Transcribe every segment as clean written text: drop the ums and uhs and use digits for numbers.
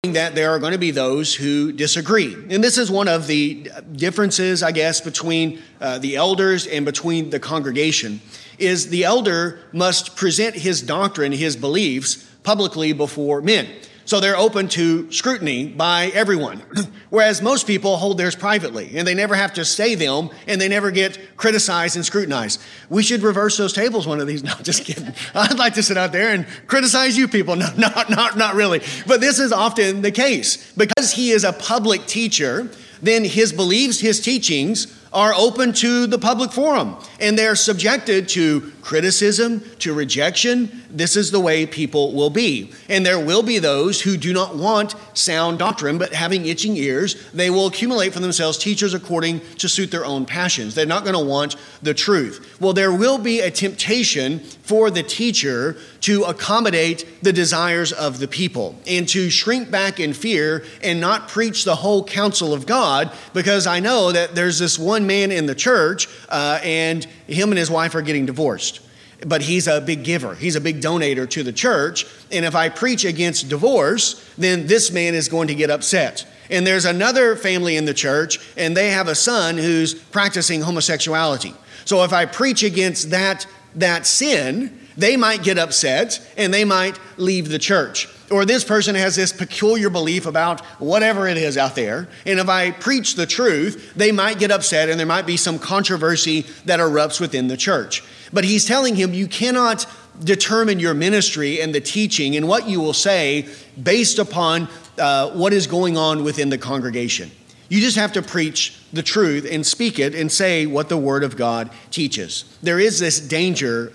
knowing that there are going to be those who disagree. And this is one of the differences, I guess, between the elders and between the congregation, is the elder must present his doctrine, his beliefs, publicly before men. So they're open to scrutiny by everyone, whereas most people hold theirs privately, and they never have to say them, and they never get criticized and scrutinized. We should reverse those tables one of these. No, just kidding. I'd like to sit out there and criticize you people. No, not really. But this is often the case. Because he is a public teacher, then his beliefs, his teachings are open to the public forum, and they're subjected to criticism, to rejection. This is the way people will be. And there will be those who do not want sound doctrine, but having itching ears, they will accumulate for themselves teachers according to suit their own passions. They're not going to want the truth. Well, there will be a temptation for the teacher to accommodate the desires of the people and to shrink back in fear and not preach the whole counsel of God, because I know that there's this one man in the church and him and his wife are getting divorced. But he's a big giver. He's a big donator to the church. And if I preach against divorce, then this man is going to get upset. And there's another family in the church, and they have a son who's practicing homosexuality. So if I preach against that sin, they might get upset and they might leave the church. Or this person has this peculiar belief about whatever it is out there. And if I preach the truth, they might get upset and there might be some controversy that erupts within the church. But he's telling him you cannot determine your ministry and the teaching and what you will say based upon what is going on within the congregation. You just have to preach the truth and speak it and say what the Word of God teaches. There is this danger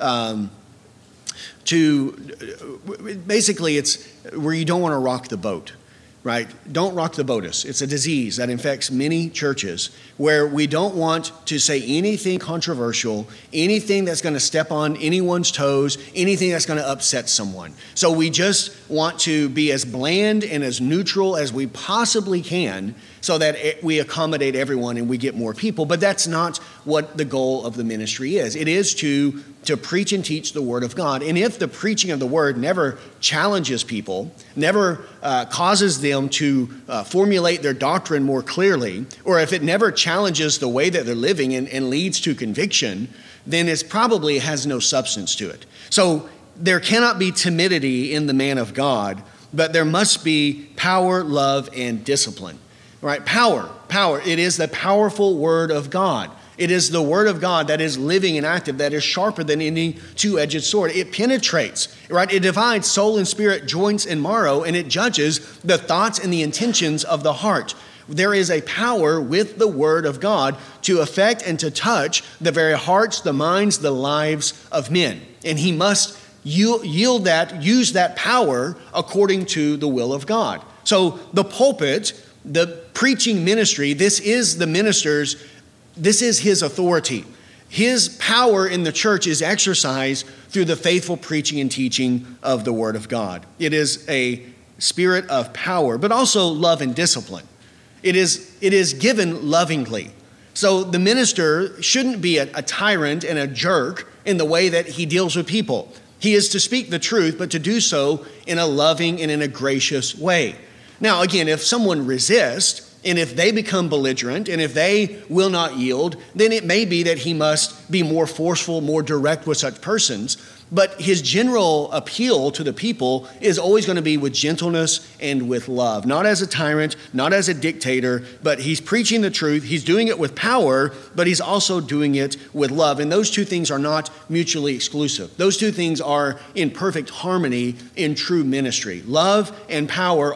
basically it's where you don't want to rock the boat, right? Don't rock the boatus. It's a disease that infects many churches where we don't want to say anything controversial, anything that's going to step on anyone's toes, anything that's going to upset someone. So we just want to be as bland and as neutral as we possibly can so that we accommodate everyone and we get more people. But that's not what the goal of the ministry is. It is to preach and teach the Word of God. And if the preaching of the Word never challenges people, never causes them to formulate their doctrine more clearly, or if it never challenges the way that they're living and leads to conviction, then it probably has no substance to it. So there cannot be timidity in the man of God, but there must be power, love, and discipline. Right? Power. It is the powerful Word of God. It is the Word of God that is living and active, that is sharper than any two-edged sword. It penetrates, right? It divides soul and spirit, joints and marrow, and it judges the thoughts and the intentions of the heart. There is a power with the Word of God to affect and to touch the very hearts, the minds, the lives of men. And he must use that power according to the will of God. So the pulpit, the preaching ministry, this is the minister's, this is his authority. His power in the church is exercised through the faithful preaching and teaching of the Word of God. It is a spirit of power, but also love and discipline. It is given lovingly. So the minister shouldn't be a tyrant and a jerk in the way that he deals with people. He is to speak the truth, but to do so in a loving and in a gracious way. Now, again, if someone resists, and if they become belligerent, and if they will not yield, then it may be that he must be more forceful, more direct with such persons. But his general appeal to the people is always going to be with gentleness and with love. Not as a tyrant, not as a dictator, but he's preaching the truth. He's doing it with power, but he's also doing it with love. And those two things are not mutually exclusive. Those two things are in perfect harmony in true ministry. Love and power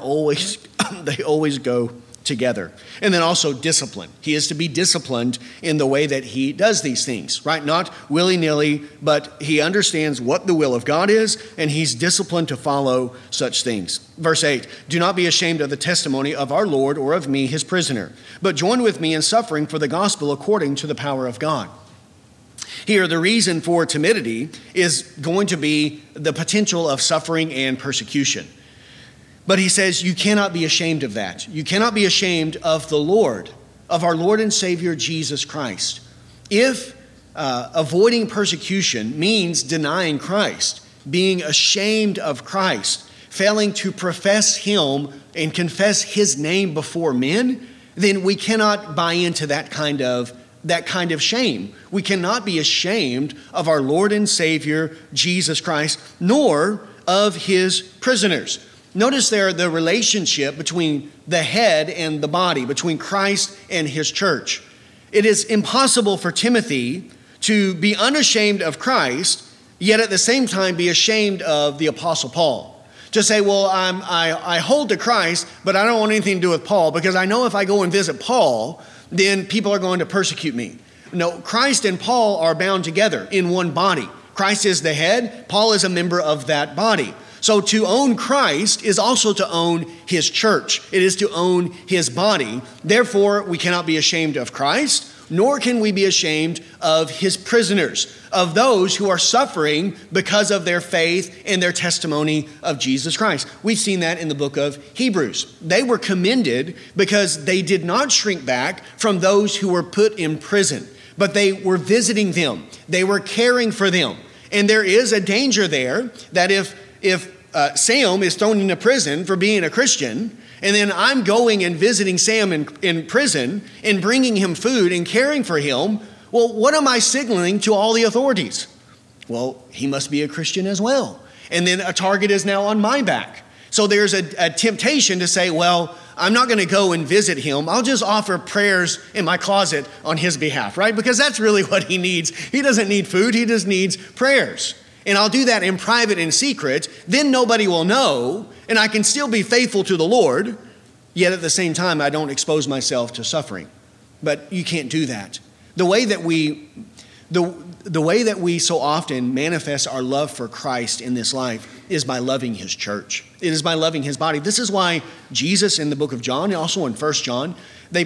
they always go together. And then also discipline. He is to be disciplined in the way that he does these things, right? Not willy-nilly, but he understands what the will of God is, and he's disciplined to follow such things. Verse 8, do not be ashamed of the testimony of our Lord or of me, his prisoner, but join with me in suffering for the gospel according to the power of God. Here, the reason for timidity is going to be the potential of suffering and persecution. But he says you cannot be ashamed of that. You cannot be ashamed of the Lord, of our Lord and Savior Jesus Christ. If avoiding persecution means denying Christ, being ashamed of Christ, failing to profess him and confess his name before men, then we cannot buy into that kind of shame. We cannot be ashamed of our Lord and Savior, Jesus Christ, nor of his prisoners. Notice there the relationship between the head and the body, between Christ and his church. It is impossible for Timothy to be unashamed of Christ, yet at the same time be ashamed of the Apostle Paul. To say, well, I hold to Christ, but I don't want anything to do with Paul, because I know if I go and visit Paul, then people are going to persecute me. No, Christ and Paul are bound together in one body. Christ is the head. Paul is a member of that body. So to own Christ is also to own his church. It is to own his body. Therefore, we cannot be ashamed of Christ, nor can we be ashamed of his prisoners, of those who are suffering because of their faith and their testimony of Jesus Christ. We've seen that in the book of Hebrews. They were commended because they did not shrink back from those who were put in prison, but they were visiting them. They were caring for them. And there is a danger there that if Sam is thrown into prison for being a Christian, and then I'm going and visiting Sam in prison and bringing him food and caring for him, well, what am I signaling to all the authorities? Well, he must be a Christian as well. And then a target is now on my back. So there's a temptation to say, well, I'm not going to go and visit him. I'll just offer prayers in my closet on his behalf, right? Because that's really what he needs. He doesn't need food. He just needs prayers. And I'll do that in private and secret. Then nobody will know, and I can still be faithful to the Lord, yet at the same time, I don't expose myself to suffering. But you can't do that. The way that we so often manifest our love for Christ in this life is by loving his church. It is by loving his body. This is why Jesus in the book of John, and also in 1 John, they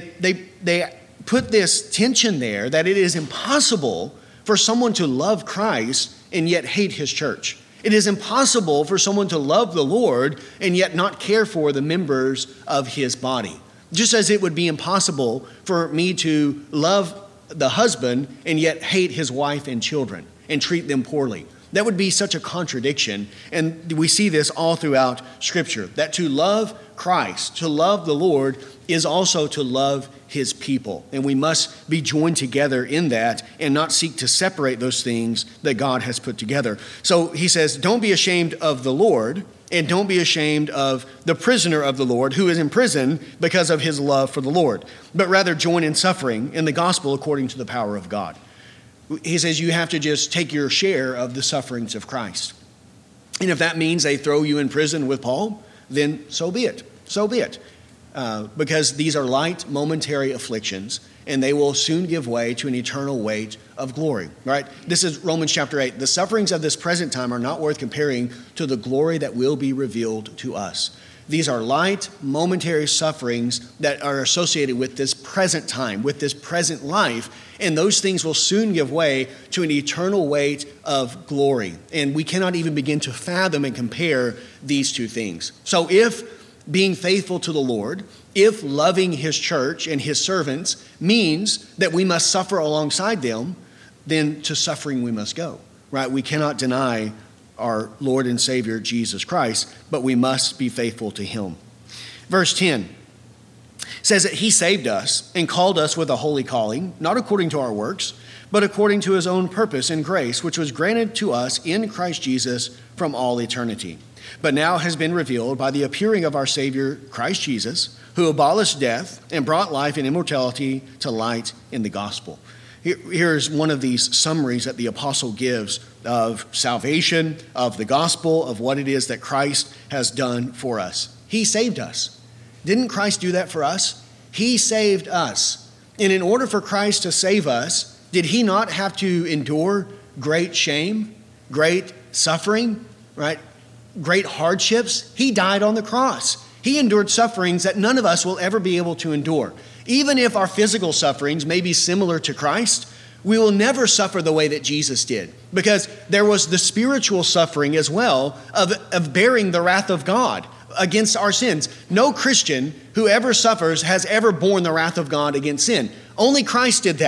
put this tension there that it is impossible for someone to love Christ and yet hate his church. It is impossible for someone to love the Lord and yet not care for the members of his body. Just as it would be impossible for me to love the husband and yet hate his wife and children and treat them poorly. That would be such a contradiction. And we see this all throughout Scripture, that to love Christ, to love the Lord, is also to love his people. And we must be joined together in that and not seek to separate those things that God has put together. So he says, don't be ashamed of the Lord, and don't be ashamed of the prisoner of the Lord who is in prison because of his love for the Lord, but rather join in suffering in the gospel according to the power of God. He says you have to just take your share of the sufferings of Christ. And if that means they throw you in prison with Paul, then so be it. So be it. Because these are light, momentary afflictions, and they will soon give way to an eternal weight of glory, right? This is Romans chapter 8. The sufferings of this present time are not worth comparing to the glory that will be revealed to us. These are light, momentary sufferings that are associated with this present time, with this present life, and those things will soon give way to an eternal weight of glory. And we cannot even begin to fathom and compare these two things. So if being faithful to the Lord, if loving his church and his servants means that we must suffer alongside them, then to suffering we must go, right? We cannot deny our Lord and Savior, Jesus Christ, but we must be faithful to him. Verse 10 says that he saved us and called us with a holy calling, not according to our works, but according to his own purpose and grace, which was granted to us in Christ Jesus from all eternity, but now has been revealed by the appearing of our Savior, Christ Jesus, who abolished death and brought life and immortality to light in the gospel. Here's one of these summaries that the apostle gives of salvation, of the gospel, of what it is that Christ has done for us. He saved us. Didn't Christ do that for us? He saved us. And in order for Christ to save us, did he not have to endure great shame, great suffering, right? Great hardships? He died on the cross. He endured sufferings that none of us will ever be able to endure. Even if our physical sufferings may be similar to Christ, we will never suffer the way that Jesus did, because there was the spiritual suffering as well of bearing the wrath of God against our sins. No Christian who ever suffers has ever borne the wrath of God against sin. Only Christ did that.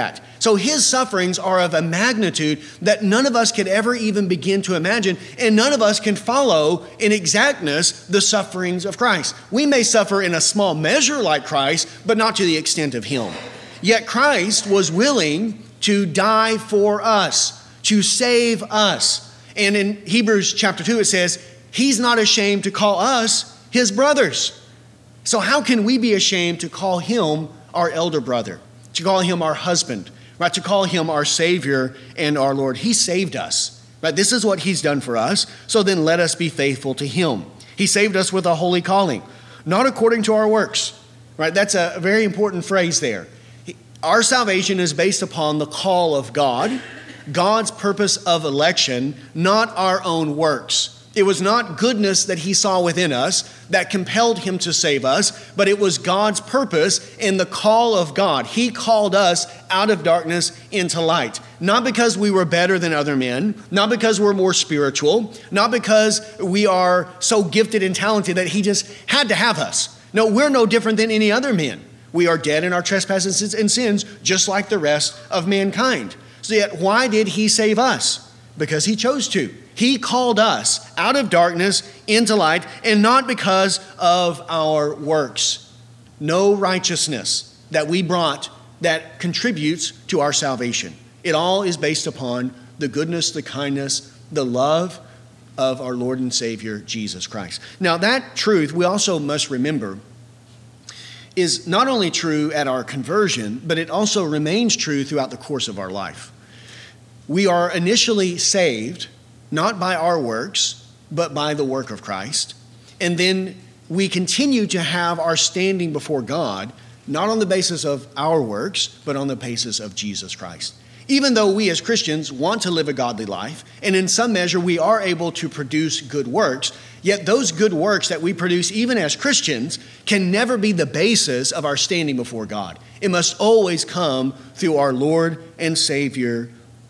So his sufferings are of a magnitude that none of us could ever even begin to imagine, and none of us can follow in exactness the sufferings of Christ. We may suffer in a small measure like Christ, but not to the extent of him. Yet Christ was willing to die for us, to save us. And in Hebrews chapter 2, it says, he's not ashamed to call us his brothers. So how can we be ashamed to call him our elder brother, to call him our husband, right? To call him our Savior and our Lord? He saved us, right? This is what he's done for us. So then let us be faithful to him. He saved us with a holy calling, not according to our works, right? That's a very important phrase there. Our salvation is based upon the call of God, God's purpose of election, not our own works. It was not goodness that he saw within us that compelled him to save us, but it was God's purpose in the call of God. He called us out of darkness into light, not because we were better than other men, not because we're more spiritual, not because we are so gifted and talented that he just had to have us. No, we're no different than any other men. We are dead in our trespasses and sins, just like the rest of mankind. So yet, why did he save us? Because he chose to. He called us out of darkness into light, and not because of our works. No righteousness that we brought that contributes to our salvation. It all is based upon the goodness, the kindness, the love of our Lord and Savior, Jesus Christ. Now, that truth we also must remember is not only true at our conversion, but it also remains true throughout the course of our life. We are initially saved, not by our works, but by the work of Christ. And then we continue to have our standing before God, not on the basis of our works, but on the basis of Jesus Christ. Even though we as Christians want to live a godly life, and in some measure we are able to produce good works, yet those good works that we produce even as Christians can never be the basis of our standing before God. It must always come through our Lord and Savior,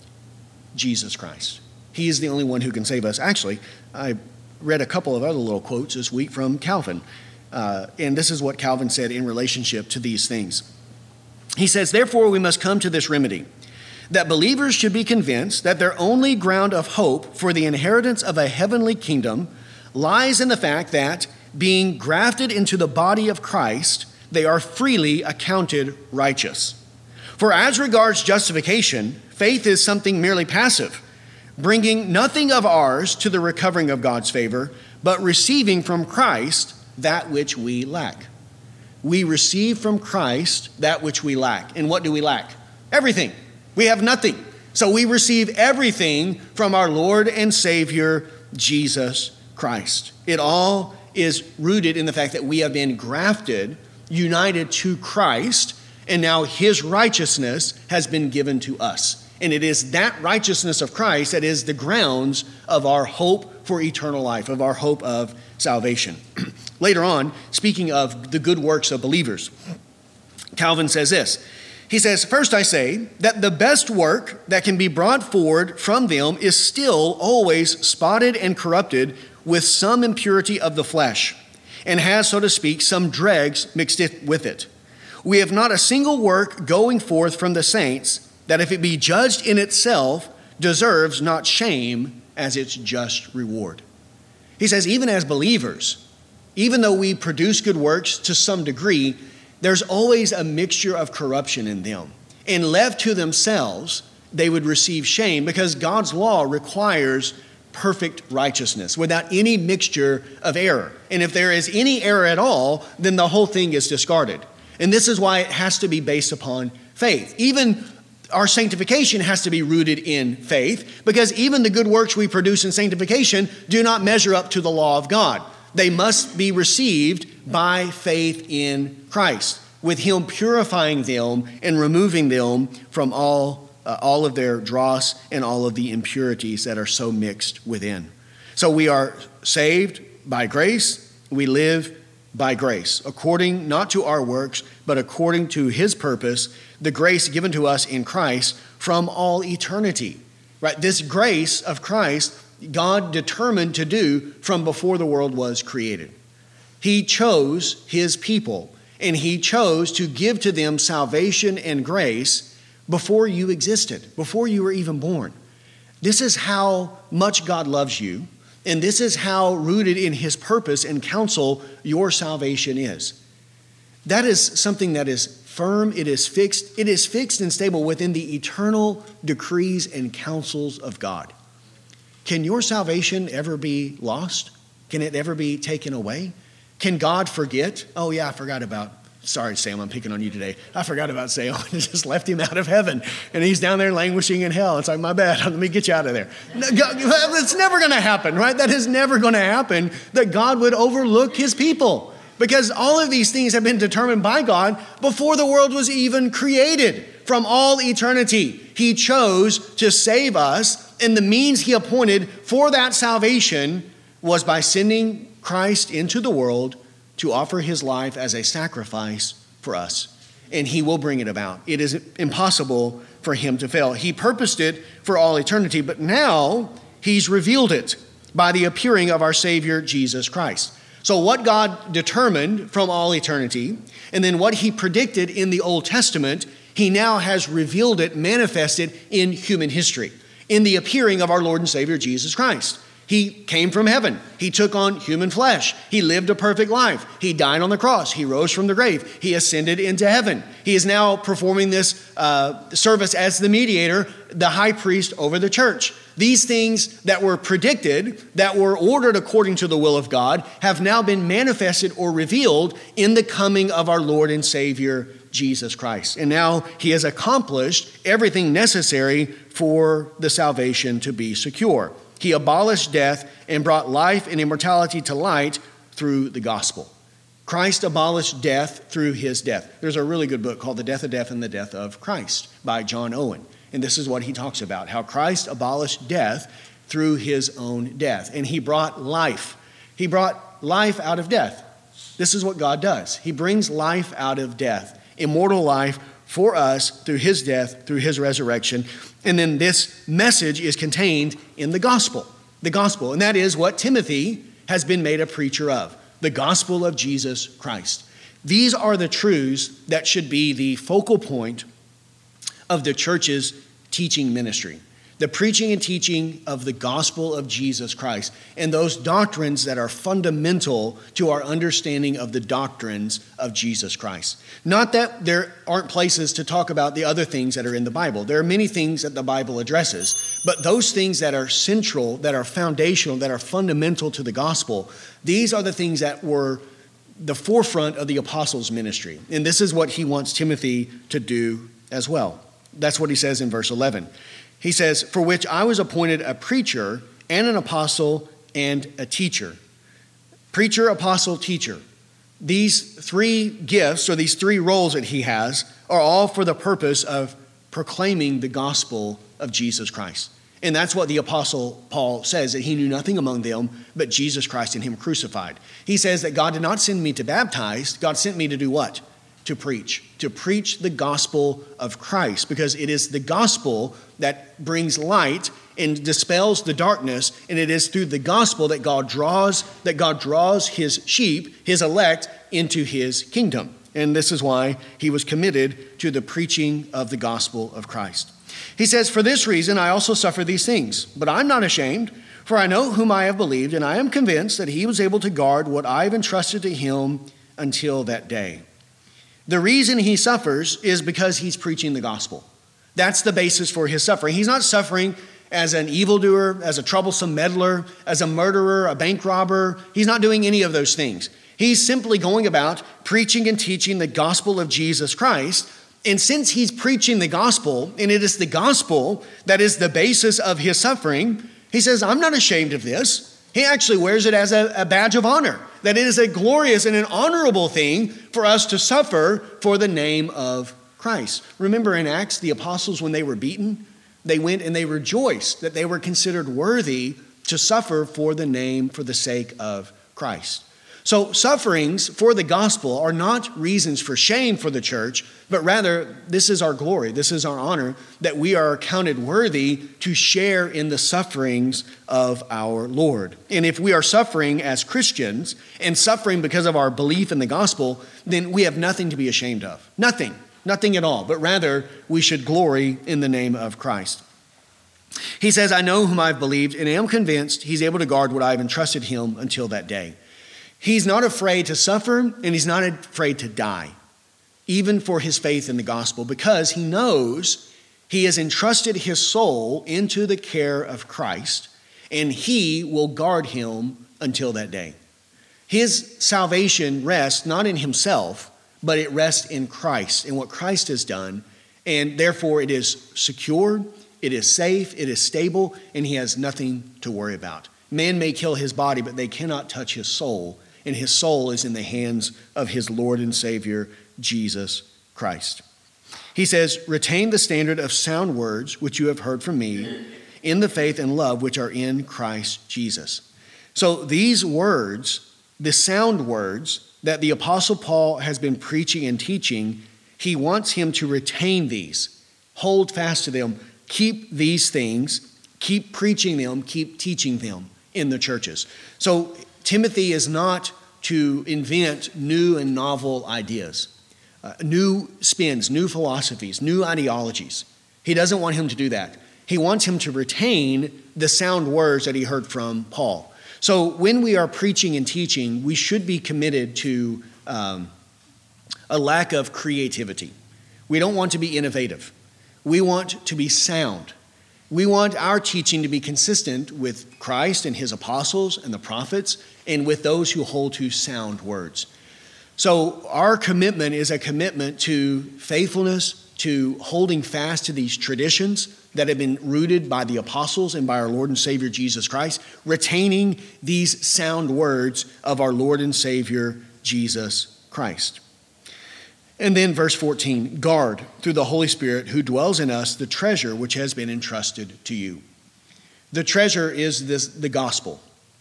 Jesus Christ. He is the only one who can save us. Actually, I read a couple of other little quotes this week from Calvin. And this is what Calvin said in relationship to these things. He says, therefore, we must come to this remedy, that believers should be convinced that their only ground of hope for the inheritance of a heavenly kingdom lies in the fact that, being grafted into the body of Christ, they are freely accounted righteous. For as regards justification, faith is something merely passive, bringing nothing of ours to the recovering of God's favor, but receiving from Christ that which we lack. We receive from Christ that which we lack. And what do we lack? Everything. We have nothing. So we receive everything from our Lord and Savior, Jesus Christ. It all is rooted in the fact that we have been grafted, united to Christ, and now his righteousness has been given to us. And it is that righteousness of Christ that is the grounds of our hope for eternal life, of our hope of salvation. Later on, speaking of the good works of believers, Calvin says this. He says, first I say that the best work that can be brought forward from them is still always spotted and corrupted with some impurity of the flesh, and has, so to speak, some dregs mixed with it. We have not a single work going forth from the saints that, if it be judged in itself, deserves not shame as its just reward. He says, even as believers, even though we produce good works to some degree, there's always a mixture of corruption in them. And left to themselves, they would receive shame, because God's law requires perfect righteousness without any mixture of error. And if there is any error at all, then the whole thing is discarded. And this is why it has to be based upon faith. Even our sanctification has to be rooted in faith, because even the good works we produce in sanctification do not measure up to the law of God. They must be received by faith in Christ, with him purifying them and removing them from all of their dross and all of the impurities that are so mixed within. So we are saved by grace. We live by grace, according not to our works, but according to his purpose, the grace given to us in Christ from all eternity. Right? This grace of Christ, God determined to do from before the world was created. He chose his people, and he chose to give to them salvation and grace before you existed, before you were even born. This is how much God loves you, and this is how rooted in his purpose and counsel your salvation is. That is something that is firm, it is fixed and stable within the eternal decrees and counsels of God. Can your salvation ever be lost? Can it ever be taken away? Can God forget? Oh yeah, sorry Sam, I'm picking on you today. I forgot about Sam. I just left him out of heaven and he's down there languishing in hell. It's like, my bad, let me get you out of there. No, it's never gonna happen, right? That is never gonna happen, that God would overlook his people. Because all of these things have been determined by God before the world was even created. From all eternity, he chose to save us, and the means he appointed for that salvation was by sending Christ into the world to offer his life as a sacrifice for us. And he will bring it about. It is impossible for him to fail. He purposed it for all eternity, but now he's revealed it by the appearing of our Savior, Jesus Christ. So what God determined from all eternity, and then what he predicted in the Old Testament, he now has revealed it, manifested in human history, in the appearing of our Lord and Savior, Jesus Christ. He came from heaven. He took on human flesh. He lived a perfect life. He died on the cross. He rose from the grave. He ascended into heaven. He is now performing this service as the mediator, the high priest over the church. These things that were predicted, that were ordered according to the will of God, have now been manifested or revealed in the coming of our Lord and Savior, Jesus Christ. And now he has accomplished everything necessary for the salvation to be secure. He abolished death and brought life and immortality to light through the gospel. Christ abolished death through his death. There's a really good book called The Death of Death and the Death of Christ by John Owen. And this is what he talks about, how Christ abolished death through his own death. And he brought life. He brought life out of death. This is what God does. He brings life out of death, immortal life for us through his death, through his resurrection. And then this message is contained in the gospel. And that is what Timothy has been made a preacher of, the gospel of Jesus Christ. These are the truths that should be the focal point of the church's teaching ministry, the preaching and teaching of the gospel of Jesus Christ, and those doctrines that are fundamental to our understanding of the doctrines of Jesus Christ. Not that there aren't places to talk about the other things that are in the Bible. There are many things that the Bible addresses, but those things that are central, that are foundational, that are fundamental to the gospel, these are the things that were the forefront of the apostles' ministry. And this is what he wants Timothy to do as well. That's what he says in verse 11. He says, for which I was appointed a preacher and an apostle and a teacher. Preacher, apostle, teacher. These three gifts, or these three roles that he has, are all for the purpose of proclaiming the gospel of Jesus Christ. And that's what the apostle Paul says, that he knew nothing among them but Jesus Christ and him crucified. He says that God did not send me to baptize. God sent me to do what? To preach the gospel of Christ, because it is the gospel that brings light and dispels the darkness, and it is through the gospel that God draws his sheep, his elect, into his kingdom. And this is why he was committed to the preaching of the gospel of Christ. He says, for this reason I also suffer these things, but I'm not ashamed, for I know whom I have believed, and I am convinced that he was able to guard what I have entrusted to him until that day. The reason he suffers is because he's preaching the gospel. That's the basis for his suffering. He's not suffering as an evildoer, as a troublesome meddler, as a murderer, a bank robber. He's not doing any of those things. He's simply going about preaching and teaching the gospel of Jesus Christ. And since he's preaching the gospel, and it is the gospel that is the basis of his suffering, he says, I'm not ashamed of this. He actually wears it as a badge of honor, that it is a glorious and an honorable thing for us to suffer for the name of Christ. Remember in Acts, the apostles, when they were beaten, they went and they rejoiced that they were considered worthy to suffer for the name, for the sake of Christ. So sufferings for the gospel are not reasons for shame for the church, but rather this is our glory, this is our honor, that we are counted worthy to share in the sufferings of our Lord. And if we are suffering as Christians and suffering because of our belief in the gospel, then we have nothing to be ashamed of. Nothing. nothing at all, but rather we should glory in the name of Christ. He says, I know whom I've believed and am convinced he's able to guard what I've entrusted him until that day. He's not afraid to suffer and he's not afraid to die, even for his faith in the gospel, because he knows he has entrusted his soul into the care of Christ and he will guard him until that day. His salvation rests not in himself, but it rests in Christ, in what Christ has done, and therefore it is secure, it is safe, it is stable, and he has nothing to worry about. Man may kill his body, but they cannot touch his soul, and his soul is in the hands of his Lord and Savior, Jesus Christ. He says, retain the standard of sound words which you have heard from me in the faith and love which are in Christ Jesus. So these words, the sound words that the Apostle Paul has been preaching and teaching, he wants him to retain these, hold fast to them, keep these things, keep preaching them, keep teaching them in the churches. So Timothy is not to invent new and novel ideas, new spins, new philosophies, new ideologies. He doesn't want him to do that. He wants him to retain the sound words that he heard from Paul. So when we are preaching and teaching, we should be committed to a lack of creativity. We don't want to be innovative. We want to be sound. We want our teaching to be consistent with Christ and his apostles and the prophets and with those who hold to sound words. So our commitment is a commitment to faithfulness, to holding fast to these traditions that have been rooted by the apostles and by our Lord and Savior Jesus Christ, retaining these sound words of our Lord and Savior Jesus Christ. And then verse 14, guard through the Holy Spirit who dwells in us the treasure which has been entrusted to you. The treasure is the gospel.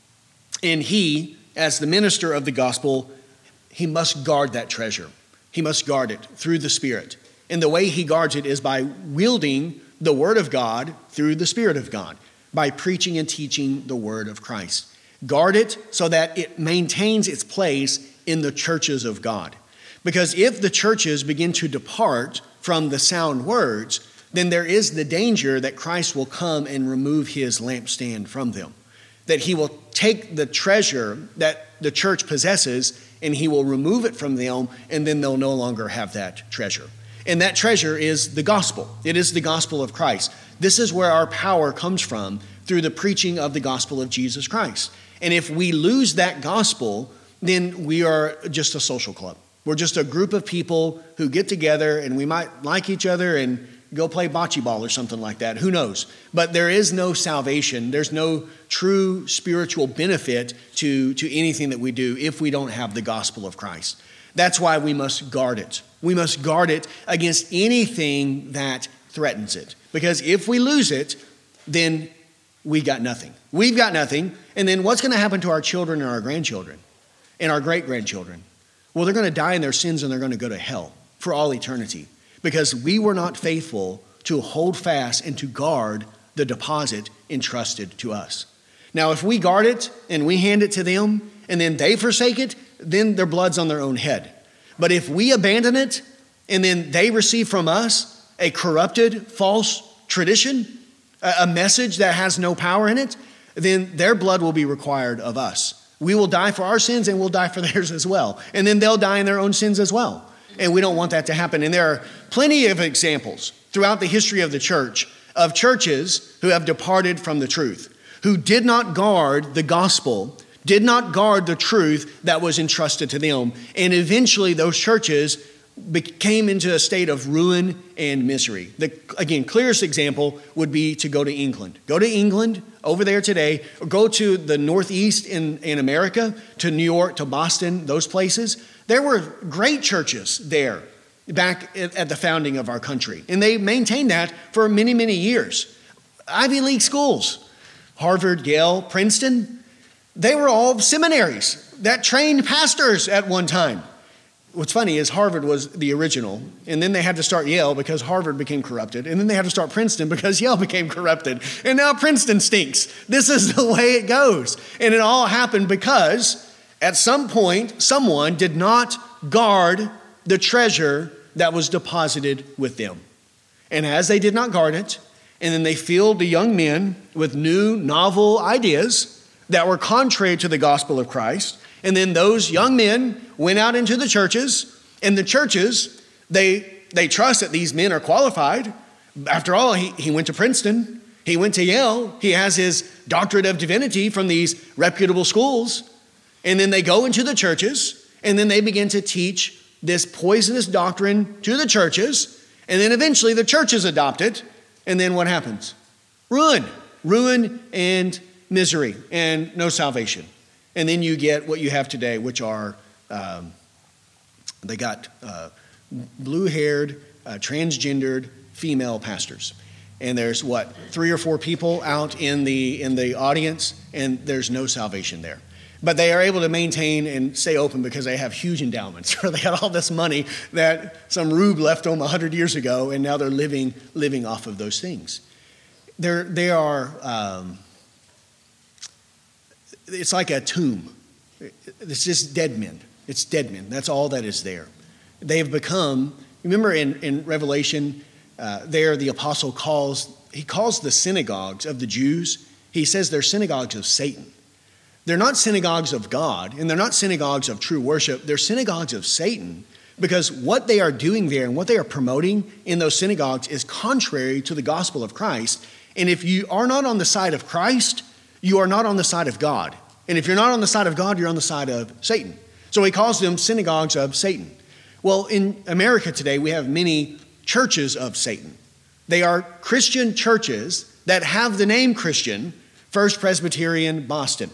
And he, as the minister of the gospel, he must guard that treasure. He must guard it through the Spirit. And the way he guards it is by wielding the Word of God through the Spirit of God, by preaching and teaching the Word of Christ. Guard it so that it maintains its place in the churches of God. Because if the churches begin to depart from the sound words, then there is the danger that Christ will come and remove his lampstand from them. That he will take the treasure that the church possesses and he will remove it from them, and then they'll no longer have that treasure. And that treasure is the gospel. It is the gospel of Christ. This is where our power comes from, through the preaching of the gospel of Jesus Christ. And if we lose that gospel, then we are just a social club. We're just a group of people who get together and we might like each other and go play bocce ball or something like that. Who knows? But there is no salvation. There's no true spiritual benefit to anything that we do if we don't have the gospel of Christ. That's why we must guard it. We must guard it against anything that threatens it. Because if we lose it, then we got nothing. We've got nothing. And then what's going to happen to our children and our grandchildren and our great-grandchildren? Well, they're going to die in their sins and they're going to go to hell for all eternity because we were not faithful to hold fast and to guard the deposit entrusted to us. Now, if we guard it and we hand it to them and then they forsake it, then their blood's on their own head. But if we abandon it and then they receive from us a corrupted, false tradition, a message that has no power in it, then their blood will be required of us. We will die for our sins and we'll die for theirs as well. And then they'll die in their own sins as well. And we don't want that to happen. And there are plenty of examples throughout the history of the church of churches who have departed from the truth, who did not guard the gospel, did not guard the truth that was entrusted to them. And eventually those churches came into a state of ruin and misery. The, again, clearest example would be to go to England. Go to England over there today, or go to the Northeast in America, to New York, to Boston, those places. There were great churches there back at the founding of our country. And they maintained that for many, many years. Ivy League schools, Harvard, Yale, Princeton, they were all seminaries that trained pastors at one time. What's funny is Harvard was the original, and then they had to start Yale because Harvard became corrupted, and then they had to start Princeton because Yale became corrupted, and now Princeton stinks. This is the way it goes. And it all happened because at some point, someone did not guard the treasure that was deposited with them. And as they did not guard it, and then they filled the young men with new, novel ideas that were contrary to the gospel of Christ. And then those young men went out into the churches, and the churches, they trust that these men are qualified. After all, he went to Princeton. He went to Yale. He has his doctorate of divinity from these reputable schools. And then they go into the churches, and then they begin to teach this poisonous doctrine to the churches. And then eventually the churches adopt it. And then what happens? Ruin and misery and no salvation. And then you get what you have today, which are, they got blue-haired, transgendered female pastors. And there's 3 or 4 people out in the audience, and there's no salvation there. But they are able to maintain and stay open because they have huge endowments. They got all this money that some rube left them 100 years ago, and now they're living off of those things. They are. It's like a tomb. It's just dead men. It's dead men. That's all that is there. They have become. Remember in Revelation, there the apostle calls the synagogues of the Jews. He says they're synagogues of Satan. They're not synagogues of God, and they're not synagogues of true worship. They're synagogues of Satan, because what they are doing there and what they are promoting in those synagogues is contrary to the gospel of Christ. And if you are not on the side of Christ, you are not on the side of God. And if you're not on the side of God, you're on the side of Satan. So he calls them synagogues of Satan. Well, in America today, we have many churches of Satan. They are Christian churches that have the name Christian, First Presbyterian Boston,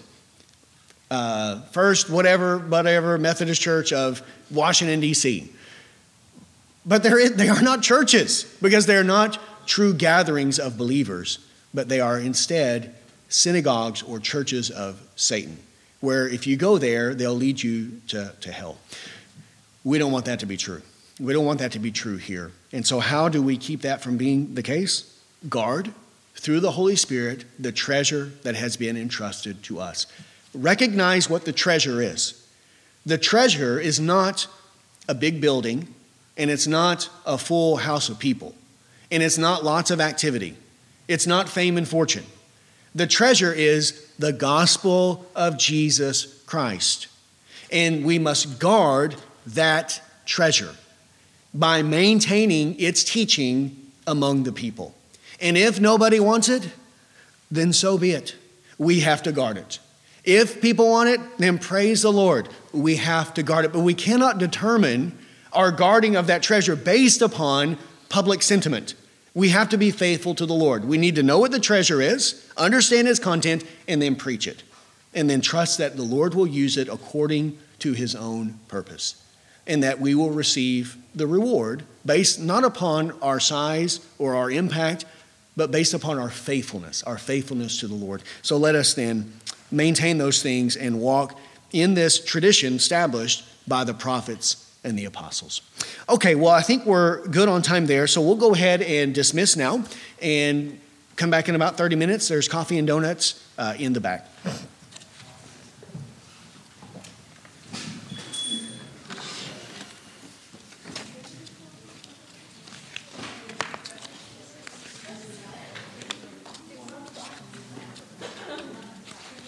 First whatever Methodist Church of Washington, D.C. But they are not churches, because they are not true gatherings of believers, but they are instead synagogues or churches of Satan, where if you go there, they'll lead you to hell. We don't want that to be true. We don't want that to be true here. And so how do we keep that from being the case? Guard, through the Holy Spirit, the treasure that has been entrusted to us. Recognize what the treasure is. The treasure is not a big building, and it's not a full house of people, and it's not lots of activity. It's not fame and fortune. The treasure is the gospel of Jesus Christ. And we must guard that treasure by maintaining its teaching among the people. And if nobody wants it, then so be it. We have to guard it. If people want it, then praise the Lord. We have to guard it. But we cannot determine our guarding of that treasure based upon public sentiment. We have to be faithful to the Lord. We need to know what the treasure is, understand its content, and then preach it. And then trust that the Lord will use it according to his own purpose. And that we will receive the reward based not upon our size or our impact, but based upon our faithfulness to the Lord. So let us then maintain those things and walk in this tradition established by the prophets and the apostles. Okay, well, I think we're good on time there, so we'll go ahead and dismiss now and come back in about 30 minutes. There's coffee and donuts in the back.